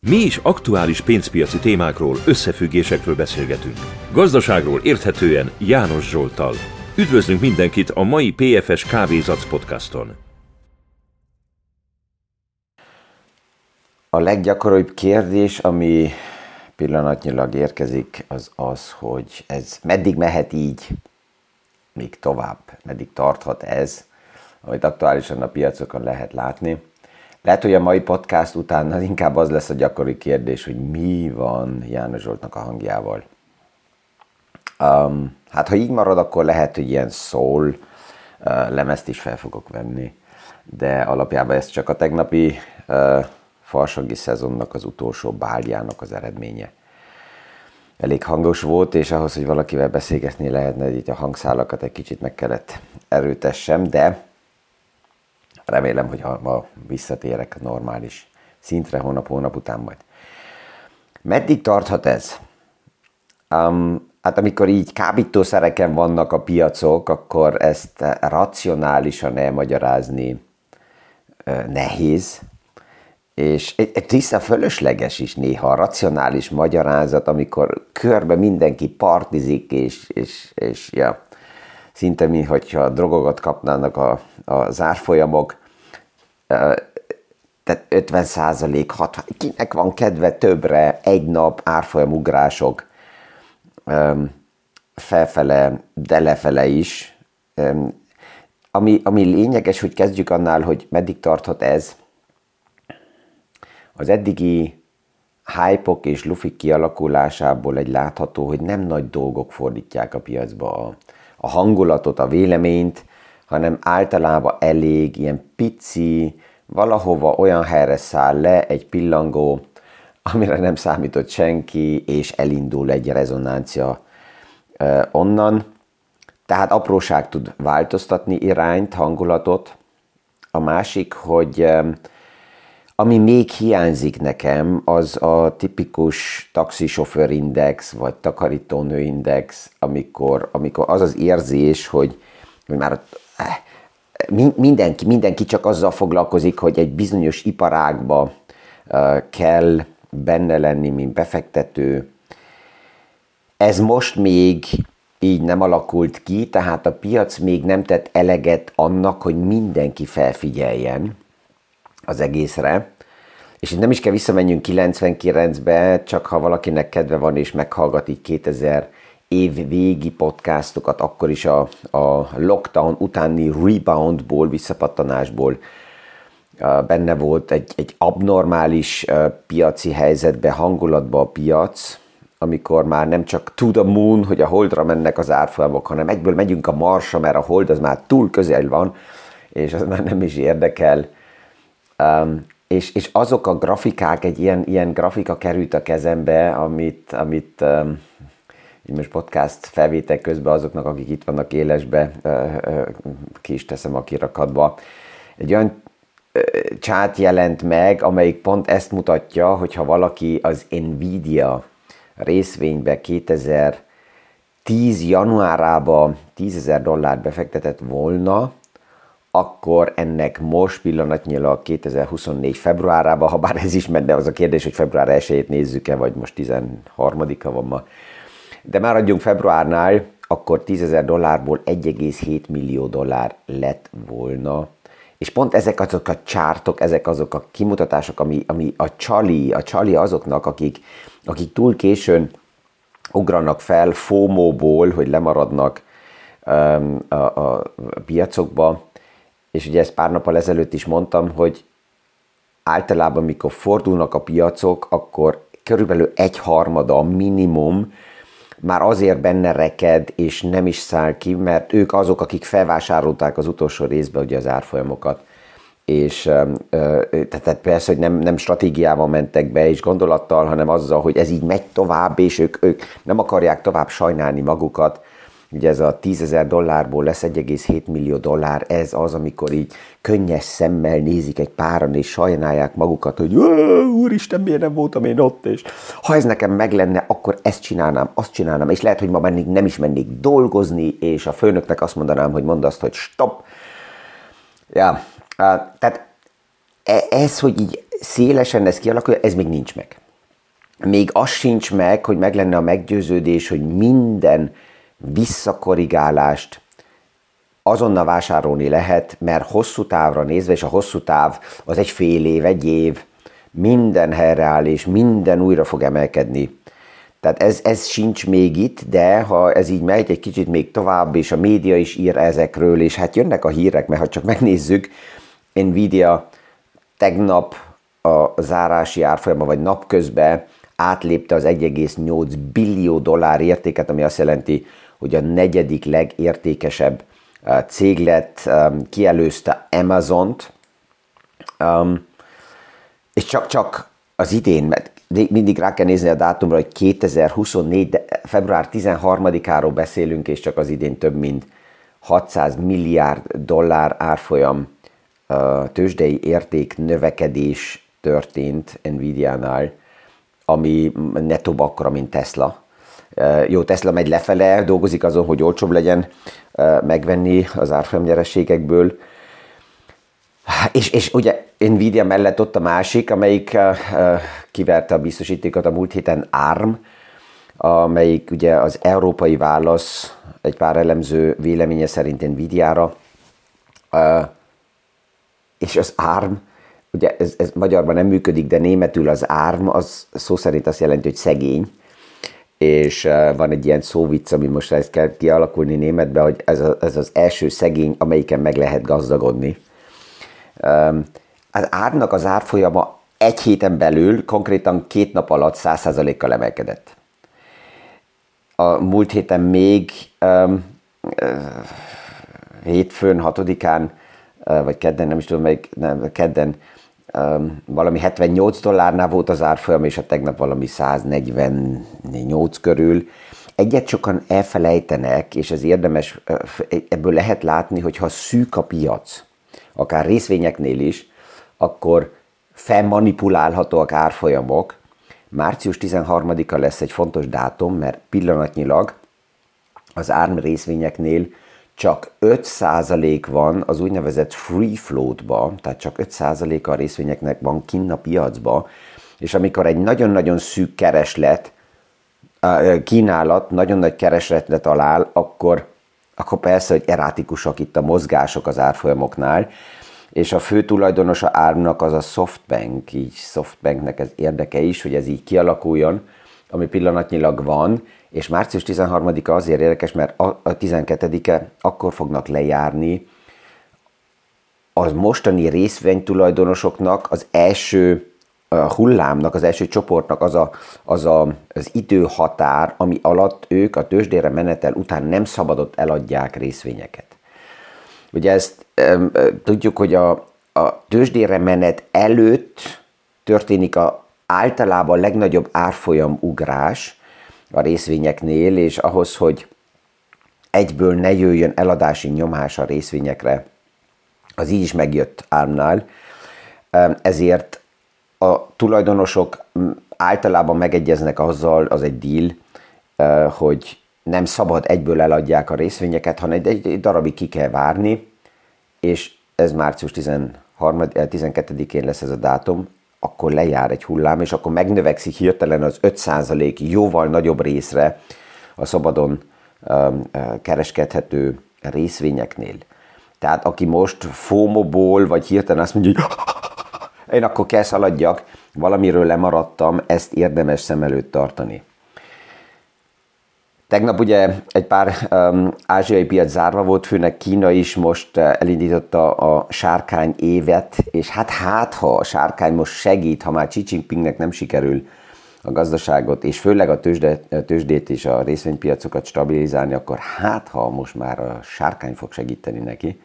Mi is aktuális pénzpiaci témákról, összefüggésekről beszélgetünk. Gazdaságról érthetően János Zsolttal. Üdvözlünk mindenkit a mai PFS Kávézac podcaston. A leggyakoribb kérdés, ami pillanatnyilag érkezik, az az, hogy ez meddig mehet így, még tovább, meddig tarthat ez, amit aktuálisan a piacokon lehet látni. Lehet, hogy a mai podcast után az inkább az lesz a gyakori kérdés, hogy mi van János Zsoltnak a hangjával. Hát ha így marad, akkor lehet, hogy ilyen soul lemezt is fel fogok venni, de alapjában ez csak a tegnapi farsanghi szezonnak az utolsó báljának az eredménye. Elég hangos volt, és ahhoz, hogy valakivel beszélgetni lehetne, így a hangszálakat egy kicsit meg kellett erőtessem, de remélem, hogy ma visszatérek a normális szintre hónap után majd. Meddig tarthat ez? Hát amikor így kábítószereken vannak a piacok, akkor ezt racionálisan elmagyarázni nehéz, és tiszta fölösleges is néha a racionális magyarázat, amikor körbe mindenki partizik, és ja, szinte mintha drogokat kapnának az árfolyamok, tehát 50%, 60%, kinek van kedve többre egy nap árfolyamugrások felfele, de lefele is. Ami lényeges, hogy kezdjük annál, hogy meddig tarthat ez. Az eddigi hype-ok és lufik kialakulásából egy látható, hogy nem nagy dolgok fordítják a piacba a hangulatot, a véleményt, hanem általában elég ilyen pici, valahova olyan helyre száll le egy pillangó, amire nem számított senki, és elindul egy rezonancia onnan. Tehát apróság tud változtatni irányt, hangulatot. A másik, hogy ami még hiányzik nekem, az a tipikus taxisofőrindex, vagy takarítónőindex, amikor az az érzés, hogy már mindenki csak azzal foglalkozik, hogy egy bizonyos iparágba kell benne lenni, mint befektető. Ez most még így nem alakult ki, tehát a piac még nem tett eleget annak, hogy mindenki felfigyeljen az egészre. És itt nem is kell visszamenjünk 99-be, csak ha valakinek kedve van és meghallgat így 2000 év végi podcastokat, akkor is a lockdown utáni reboundból, visszapattanásból benne volt egy abnormális piaci helyzetbe, hangulatba a piac, amikor már nem csak to the moon, hogy a holdra mennek az árfolyamok, hanem egyből megyünk a Marsra, mert a hold az már túl közel van, és az már nem is érdekel. És azok a grafikák, egy ilyen grafika került a kezembe, amit most podcast felvétel közben azoknak, akik itt vannak élesbe, ki is teszem a kirakatba. Egy olyan chart jelent meg, amelyik pont ezt mutatja, hogyha valaki az Nvidia részvénybe 2010 januárában $10,000 befektetett volna, akkor ennek most pillanatnyilag 2024 februárában, ha bár ez is ment, de az a kérdés, hogy február 1-ét nézzük-e, vagy most 13-a van ma. De már adjunk februárnál, akkor $10,000-ból $1,7 millió lett volna. És pont ezek azok a csártok, ezek azok a kimutatások, ami a csali azoknak, akik túl későn ugranak fel FOMO-ból, hogy lemaradnak a piacokba. És ugye ezt pár nappal ezelőtt is mondtam, hogy általában, mikor fordulnak a piacok, akkor körülbelül 1/3 minimum már azért benne reked, és nem is száll ki, mert ők azok, akik felvásárolták az utolsó részbe ugye az árfolyamokat. És tehát persze, hogy nem stratégiával mentek be, és gondolattal, hanem azzal, hogy ez így megy tovább, és ők nem akarják tovább sajnálni magukat. Ugye ez a $10,000-ból lesz $1,7 millió, ez az, amikor így könnyes szemmel nézik egy páran, és sajnálják magukat, hogy úristen, miért nem voltam én ott, és ha ez nekem meg lenne, akkor ezt csinálnám, azt csinálnám, és lehet, hogy ma nem is mennék dolgozni, és a főnöknek azt mondanám, hogy mondd azt, hogy stop. Ja, tehát ez, hogy így szélesen ez kialakul, ez még nincs meg. Még az sincs meg, hogy meg lenne a meggyőződés, hogy minden visszakorrigálást azonnal vásárolni lehet, mert hosszú távra nézve, és a hosszú táv az egy fél év, egy év, minden helyreáll, és minden újra fog emelkedni. Tehát ez sincs még itt, de ha ez így megy egy kicsit még tovább, és a média is ír ezekről, és hát jönnek a hírek, mert ha csak megnézzük, Nvidia tegnap a zárási árfolyama, vagy napközben átlépte az 1,8 billió dollár értéket, ami azt jelenti, hogy a negyedik legértékesebb cég lett, kielőzte Amazont, és csak az idén, mert mindig rá kell nézni a dátumra, hogy 2024. február 13-áról beszélünk, és csak az idén több mint 600 milliárd dollár árfolyam tőzsdei érték növekedés történt Nvidia-nál, ami nettóbb akkora, mint Tesla. Jó, Tesla megy lefele, dolgozik azon, hogy olcsóbb legyen megvenni az árfolyam nyereségekből. És ugye Nvidia mellett ott a másik, amelyik kiverte a biztosítékot a múlt héten, ARM, amelyik ugye az európai válasz egy pár elemző véleménye szerint Nvidia-ra. És az ARM, ugye ez magyarban nem működik, de németül az ARM, az szó szerint azt jelenti, hogy szegény. És van egy ilyen szóvicc, ami most ezt kell kialakulni németbe, hogy ez az első szegény, amelyiken meg lehet gazdagodni. Az ARM-nak az árfolyama egy héten belül, konkrétan 2 nap alatt 100%-kal emelkedett. A múlt héten még hétfőn, 6-án, vagy kedden, nem is tudom melyik, kedden valami 78 dollárnál volt az árfolyam, és a tegnap valami 148 körül. Egyet sokan elfelejtenek, és ez érdemes, ebből lehet látni, hogy ha szűk a piac, akár részvényeknél is, akkor felmanipulálhatóak árfolyamok. Március 13-a lesz egy fontos dátum, mert pillanatnyilag az ARM részvényeknél csak 5% van az úgynevezett free float-ba, tehát csak 5%-a a részvényeknek van kinn a piacba, és amikor egy nagyon-nagyon szűk kínálat, nagyon nagy keresletre talál, akkor persze, hogy errátikusak itt a mozgások az árfolyamoknál, és a fő tulajdonosa ARM-nak az a SoftBank, így SoftBanknek ez érdeke is, hogy ez így kialakuljon, ami pillanatnyilag van, és március 13-a azért érdekes, mert a 12-e akkor fognak lejárni az mostani részvénytulajdonosoknak az első hullámnak, az első csoportnak az időhatár, ami alatt ők a tőzsdére menetel után nem szabadott eladják részvényeket. Ugye ezt tudjuk, hogy a tőzsdére menet előtt történik általában a legnagyobb árfolyam ugrás a részvényeknél, és ahhoz, hogy egyből ne jöjjön eladási nyomás a részvényekre, az így is megjött ARM-nál, ezért a tulajdonosok általában megegyeznek azzal, az egy deal, hogy nem szabad egyből eladják a részvényeket, hanem egy darabig ki kell várni, és ez március 12-én lesz ez a dátum, akkor lejár egy hullám, és akkor megnövekszik hirtelen az 5% jóval nagyobb részre a szabadon kereskedhető részvényeknél. Tehát aki most FOMO-ból, vagy hirtelen azt mondja, hogy én akkor kell szaladjak, valamiről lemaradtam, ezt érdemes szem előtt tartani. Tegnap ugye egy pár ázsiai piac zárva volt, főleg Kína is most elindította a sárkány évet, és hát ha a sárkány most segít, ha már Xi Jinpingnek nem sikerül a gazdaságot, és főleg a tőzsdét és a részvénypiacokat stabilizálni, akkor ha most már a sárkány fog segíteni neki.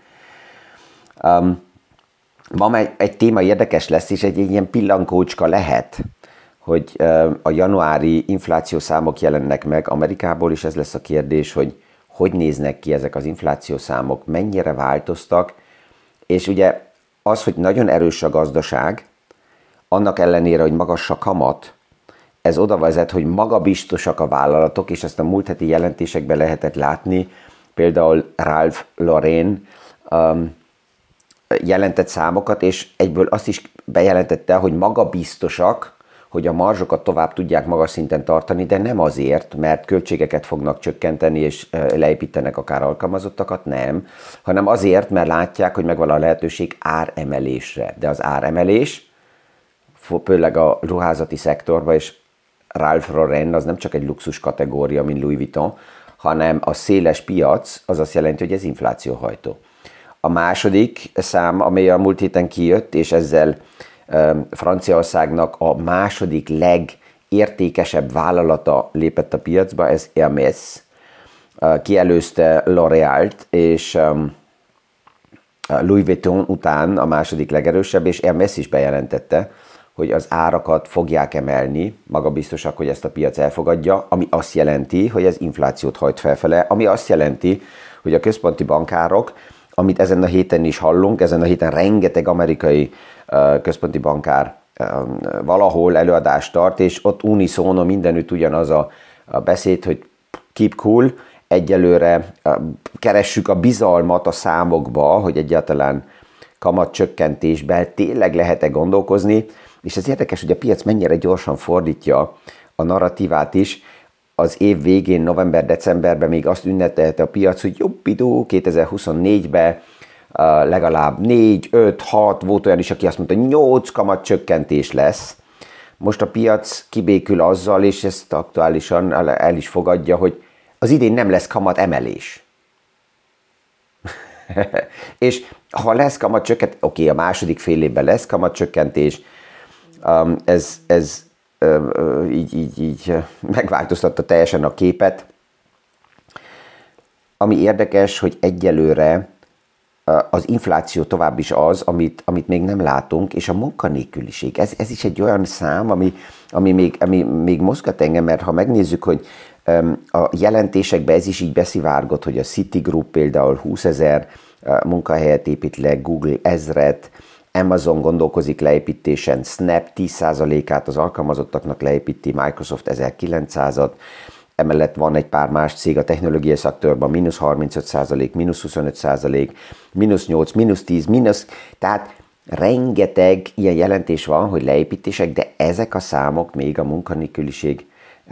Ma egy téma érdekes lesz, és egy ilyen pillankócska lehet, hogy a januári inflációszámok jelennek meg Amerikából, és ez lesz a kérdés, hogy néznek ki ezek az inflációszámok, mennyire változtak, és ugye az, hogy nagyon erős a gazdaság, annak ellenére, hogy magas a kamat, ez oda vezet, hogy magabiztosak a vállalatok, és ezt a múlt heti jelentésekben lehetett látni, például Ralph Lauren jelentett számokat, és egyből azt is bejelentette, hogy magabiztosak, hogy a marzsokat tovább tudják magas szinten tartani, de nem azért, mert költségeket fognak csökkenteni, és leépítenek akár alkalmazottakat, nem, hanem azért, mert látják, hogy megvan a lehetőség áremelésre. De az áremelés, főleg a ruházati szektorban, és Ralph Lauren az nem csak egy luxus kategória, mint Louis Vuitton, hanem a széles piac, az azt jelenti, hogy ez inflációhajtó. A második szám, amely a múlt héten kijött, és ezzel Franciaországnak a második legértékesebb vállalata lépett a piacba, ez Hermès. Kielőzte L'Oréalt, és Louis Vuitton után a második legerősebb, és Hermès is bejelentette, hogy az árakat fogják emelni, magabiztosak, hogy ezt a piac elfogadja, ami azt jelenti, hogy ez inflációt hajt felfele, ami azt jelenti, hogy a központi bankárok, amit ezen a héten is hallunk, ezen a héten rengeteg amerikai központi bankár valahol előadást tart, és ott unisono mindenütt ugyanaz a beszéd, hogy keep cool, egyelőre keressük a bizalmat a számokba, hogy egyáltalán kamatcsökkentésben tényleg lehet-e gondolkozni, és ez érdekes, hogy a piac mennyire gyorsan fordítja a narratívát is. Az év végén, november-decemberben még azt ünnepelte a piac, hogy jobbidó 2024-ben legalább 4, 5, 6, volt olyan is, aki azt mondta, 8 kamatcsökkentés lesz. Most a piac kibékül azzal, és ezt aktuálisan el is fogadja, hogy az idén nem lesz kamat emelés. És ha lesz kamatcsökkentés, oké, a második fél évben lesz kamatcsökkentés, ez így megváltoztatta teljesen a képet. Ami érdekes, hogy egyelőre az infláció tovább is az, amit még nem látunk, és a munkanélküliség. Ez is egy olyan szám, ami még mozgat engem, mert ha megnézzük, hogy a jelentésekben ez is így beszivárgott, hogy a Citigroup például 20 000 munkahelyet épít le, Google 1000-et, Amazon gondolkozik leépítésen, Snap 10%-át az alkalmazottaknak leépíti, Microsoft 1900-at, emellett van egy pár más cég a technológiai szektorban, mínusz 35%, mínusz 25%, mínusz 8, mínusz 10, tehát rengeteg ilyen jelentés van, hogy leépítések, de ezek a számok még a munkanélküliség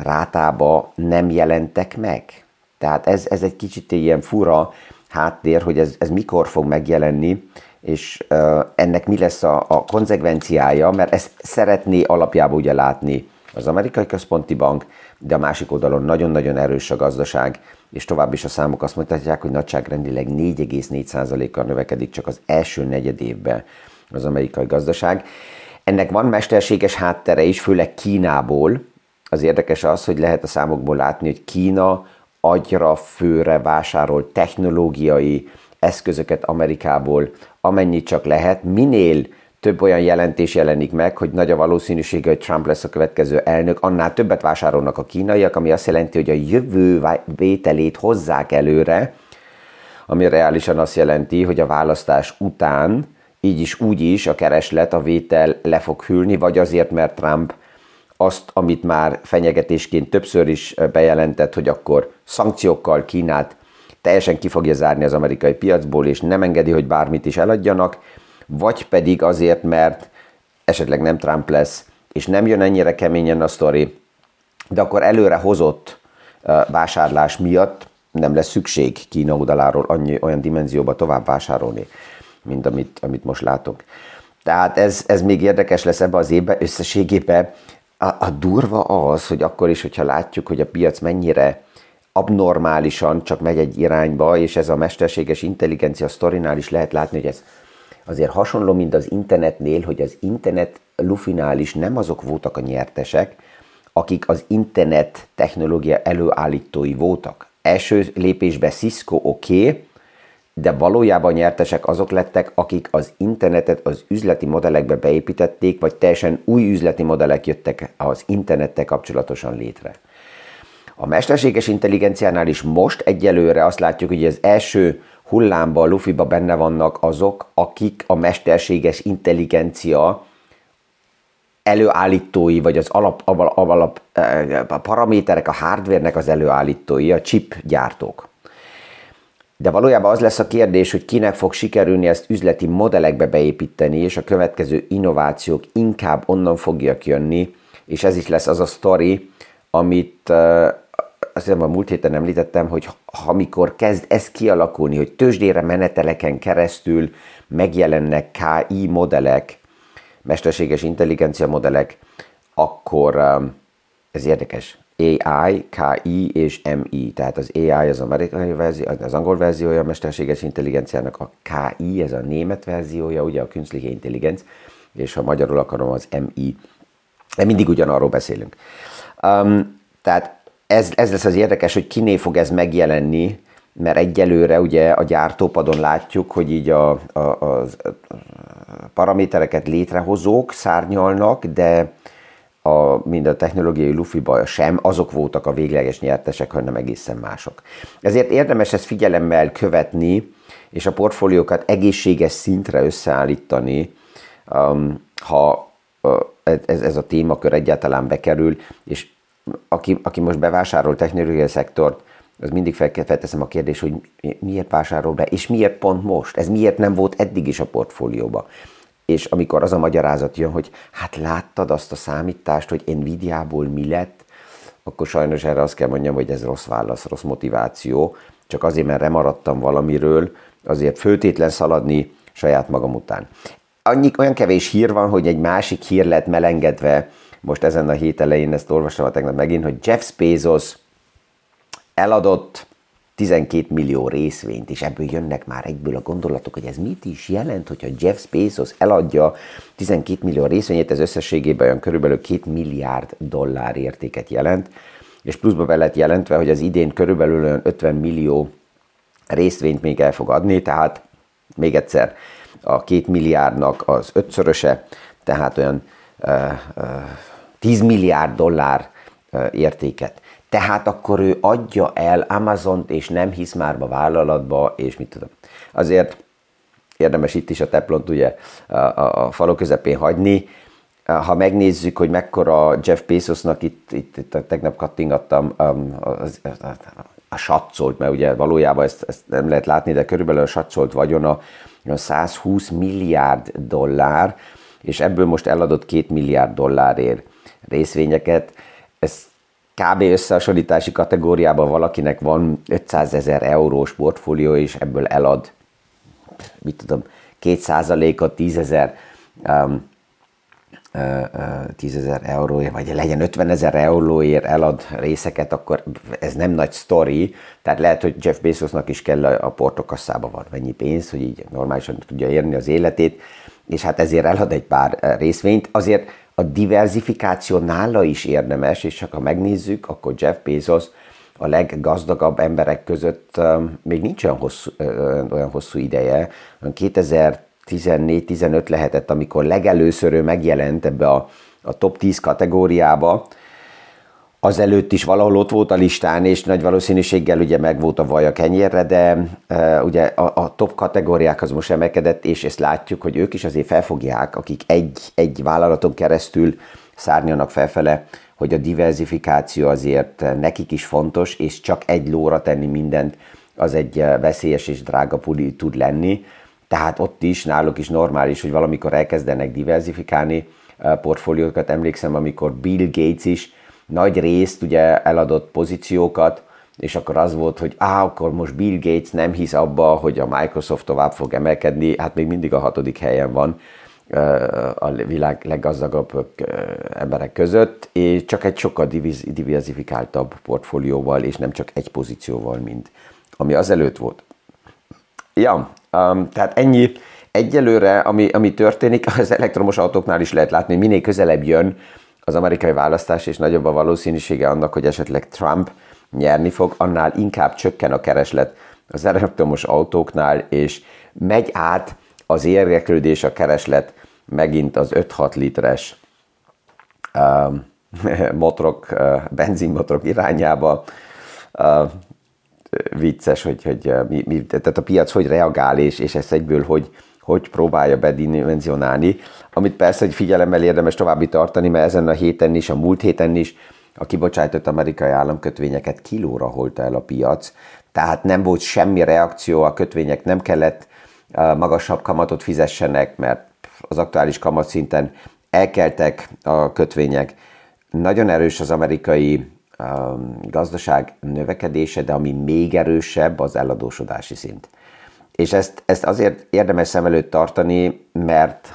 rátába nem jelentek meg. Tehát ez egy kicsit ilyen fura háttér, hogy ez mikor fog megjelenni, és ennek mi lesz a konzekvenciája, mert ezt szeretné alapjában ugye látni az amerikai központi bank, de a másik oldalon nagyon-nagyon erős a gazdaság, és tovább is a számok azt mutatják, hogy nagyságrendileg 4,4%-kal növekedik csak az első negyed évben az amerikai gazdaság. Ennek van mesterséges háttere is, főleg Kínából. Az érdekes az, hogy lehet a számokból látni, hogy Kína agyra főre vásárol technológiai eszközöket Amerikából, amennyit csak lehet. Minél több olyan jelentés jelenik meg, hogy nagy a valószínűsége, hogy Trump lesz a következő elnök, annál többet vásárolnak a kínaiak, ami azt jelenti, hogy a jövő vételét hozzák előre, ami reálisan azt jelenti, hogy a választás után így is úgy is a kereslet, a vétel le fog hűlni, vagy azért, mert Trump azt, amit már fenyegetésként többször is bejelentett, hogy akkor szankciókkal Kínát teljesen ki fogja zárni az amerikai piacból, és nem engedi, hogy bármit is eladjanak, vagy pedig azért, mert esetleg nem Trump lesz, és nem jön ennyire keményen a sztori, de akkor előre hozott vásárlás miatt nem lesz szükség Kína oldaláról olyan dimenzióba tovább vásárolni, mint amit most látok. Tehát ez még érdekes lesz ebbe az évben, összességében. A durva az, hogy akkor is, hogyha látjuk, hogy a piac mennyire abnormálisan csak megy egy irányba, és ez a mesterséges intelligencia sztorinál is lehet látni, hogy ez azért hasonló, mint az internetnél, hogy az internet lufinál is nem azok voltak a nyertesek, akik az internet technológia előállítói voltak. Első lépésben Cisco oké, de valójában nyertesek azok lettek, akik az internetet az üzleti modellekbe beépítették, vagy teljesen új üzleti modellek jöttek az internettel kapcsolatosan létre. A mesterséges intelligenciánál is most egyelőre azt látjuk, hogy az első hullámban, lufiba benne vannak azok, akik a mesterséges intelligencia előállítói, vagy az alap paraméterek, a hardware-nek az előállítói, a chip gyártók. De valójában az lesz a kérdés, hogy kinek fog sikerülni ezt üzleti modellekbe beépíteni, és a következő innovációk inkább onnan fogják jönni, és ez is lesz az a sztori, amit azt hiszem a múlt héten említettem, hogy amikor kezd ez kialakulni, hogy tőzsdére meneteleken keresztül megjelennek KI modellek, mesterséges intelligencia modellek, akkor ez érdekes. AI, KI és MI, tehát az AI az amerikai verzió, az angol verziója a mesterséges intelligenciának, a KI, ez a német verziója, ugye a künstliche intelligenc, és ha magyarul akarom, az MI. De mindig ugyanarról beszélünk. Tehát ez lesz az érdekes, hogy kiné fog ez megjelenni, mert egyelőre ugye a gyártópadon látjuk, hogy így a paramétereket létrehozók szárnyalnak, de mind a technológiai lufiba sem azok voltak a végleges nyertesek, hanem egészen mások. Ezért érdemes ezt figyelemmel követni, és a portfóliókat egészséges szintre összeállítani, ha ez a témakör egyáltalán bekerül, és aki most bevásárol technológiai szektort, az mindig felteszem a kérdést, hogy miért vásárol be, és miért pont most? Ez miért nem volt eddig is a portfólióba? És amikor az a magyarázat jön, hogy hát láttad azt a számítást, hogy Nvidia-ból mi lett, akkor sajnos erre azt kell mondjam, hogy ez rossz válasz, rossz motiváció. Csak azért, mert remaradtam valamiről, azért föltétlen szaladni saját magam után. Olyan kevés hír van, hogy egy másik hír lett melengedve, most ezen a hét elején ezt olvastam tegnap megint, hogy Jeff Bezos eladott 12 millió részvényt, és ebből jönnek már egyből a gondolatok, hogy ez mit is jelent, hogyha Jeff Bezos eladja 12 millió részvényét, ez összességében olyan körülbelül 2 milliárd dollár értéket jelent, és pluszba be lett jelentve, hogy az idén körülbelül olyan 50 millió részvényt még el fog adni, tehát még egyszer a 2 milliárdnak az 5-szöröse, tehát olyan 10 milliárd dollár értéket. Tehát akkor ő adja el Amazont, és nem hisz már a vállalatba, és mit tudom. Azért érdemes itt is a teplont ugye a falu közepén hagyni. Ha megnézzük, hogy mekkora Jeff Bezosnak, itt tegnap kattingattam, a satszolt, mert ugye valójában ezt nem lehet látni, de körülbelül a satszolt vagyona 120 milliárd dollár, és ebből most eladott 2 milliárd dollárért részvényeket. Ez kb. Összehasonlítási kategóriában valakinek van 500 000 eurós portfólió, és ebből elad, mit tudom, 2%-ot 10 000 euróért, vagy legyen 50 000 euróért elad részeket, akkor ez nem nagy sztori. Tehát lehet, hogy Jeff Bezosnak is kell a portokasszába van mennyi pénz, hogy így normálisan tudja érni az életét, és hát ezért elad egy pár részvényt. Azért a diverzifikáció nála is érdemes, és csak ha megnézzük, akkor Jeff Bezos a leggazdagabb emberek között még nincs olyan hosszú ideje. 2014-15 lehetett, amikor legelőször ő megjelent ebbe a top 10 kategóriába. Azelőtt is valahol ott volt a listán, és nagy valószínűséggel ugye meg volt a vaj a kenyérre, de ugye a top kategóriákhoz most emelkedett, és ezt látjuk, hogy ők is azért felfogják, akik egy vállalaton keresztül szárnyalnak felfele, hogy a diversifikáció azért nekik is fontos, és csak egy lóra tenni mindent, az egy veszélyes és drága puli tud lenni. Tehát ott is, náluk is normális, hogy valamikor elkezdenek diversifikálni portfóliókat. Emlékszem, amikor Bill Gates is nagy részt ugye eladott pozíciókat, és akkor az volt, hogy akkor most Bill Gates nem hisz abba, hogy a Microsoft tovább fog emelkedni, hát még mindig a 6. helyen van a világ leggazdagabb emberek között, és csak egy sokkal diversifikáltabb portfólióval, és nem csak egy pozícióval, mint ami azelőtt volt. Ja, tehát ennyi. Egyelőre, ami történik, az elektromos autóknál is lehet látni, hogy minél közelebb jön az amerikai választás, és nagyobb a valószínűsége annak, hogy esetleg Trump nyerni fog, annál inkább csökken a kereslet az elektromos autóknál, és megy át az érdeklődés, a kereslet megint az 5-6 literes motorok, benzinmotorok irányába. Vicces, tehát a piac hogy reagál, és ezt egyből hogy próbálja bedimenzionálni, amit persze, hogy figyelemmel érdemes további tartani, mert ezen a héten is, a múlt héten is a kibocsájtott amerikai államkötvényeket kilóra holta el a piac, Tehát nem volt semmi reakció, a kötvények nem kellett magasabb kamatot fizessenek, mert az aktuális kamatszinten elkeltek a kötvények. Nagyon erős az amerikai gazdaság növekedése, de ami még erősebb, az eladósodási szint. És ezt azért érdemes szem előtt tartani, mert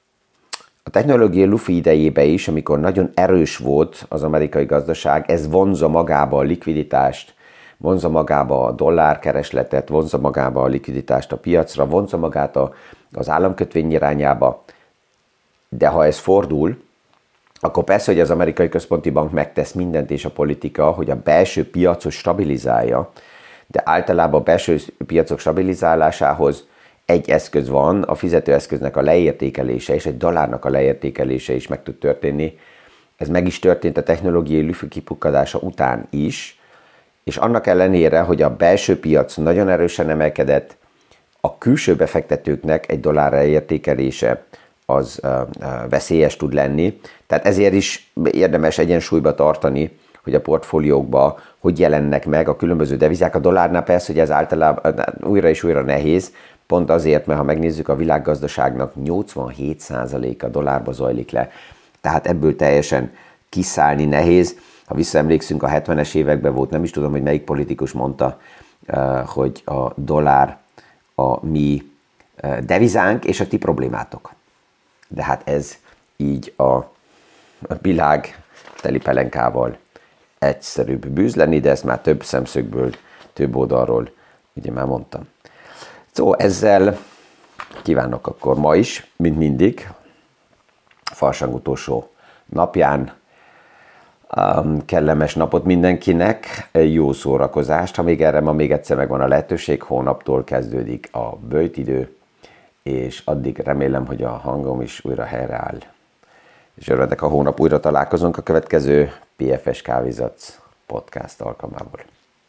a technológiai lufi idejében is, amikor nagyon erős volt az amerikai gazdaság, ez vonzza magába a likviditást, vonzza magába a dollárkeresletet, vonzza magába a likviditást a piacra, vonzza magát az államkötvény irányába. De ha ez fordul, akkor persze, hogy az amerikai központi bank megtesz mindent és a politika, hogy a belső piacot stabilizálja, de általában a belső piacok stabilizálásához egy eszköz van, a fizetőeszköznek a leértékelése, és egy dollárnak a leértékelése is meg tud történni. Ez meg is történt a technológiai lufi kipukkadása után is, és annak ellenére, hogy a belső piac nagyon erősen emelkedett, a külső befektetőknek egy dollár leértékelése az veszélyes tud lenni. Tehát ezért is érdemes egyensúlyba tartani, hogy a portfóliókba hogy jelennek meg a különböző devizák. A dollárnál persze, hogy ez általában újra és újra nehéz, pont azért, mert ha megnézzük, a világgazdaságnak 87%-a dollárba zajlik le. Tehát ebből teljesen kiszállni nehéz. Ha visszaemlékszünk, a 70-es években volt, nem is tudom, hogy melyik politikus mondta, hogy a dollár a mi devizánk és a ti problémátok. De hát ez így a világ teli pelenkával egyszerűbb bűz lenni, de ezt már több szemszögből, több oldalról ugye már mondtam. Szóval ezzel kívánok akkor ma is, mint mindig, farsang utolsó napján kellemes napot mindenkinek, jó szórakozást, ha még erre ma még egyszer megvan a lehetőség, hónaptól kezdődik a böjtidő, és addig remélem, hogy a hangom is újra helyreáll. És örülök, a hónap újra találkozunk a következő PFS Kávézac podcast alkalmából.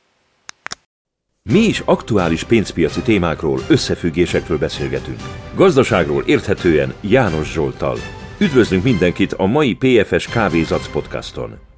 Mi is aktuális pénzpiaci témákról, összefüggésekről beszélgetünk. Gazdaságról érthetően János Zsolttal. Üdvözlünk mindenkit a mai PFS Kávézac podcaston!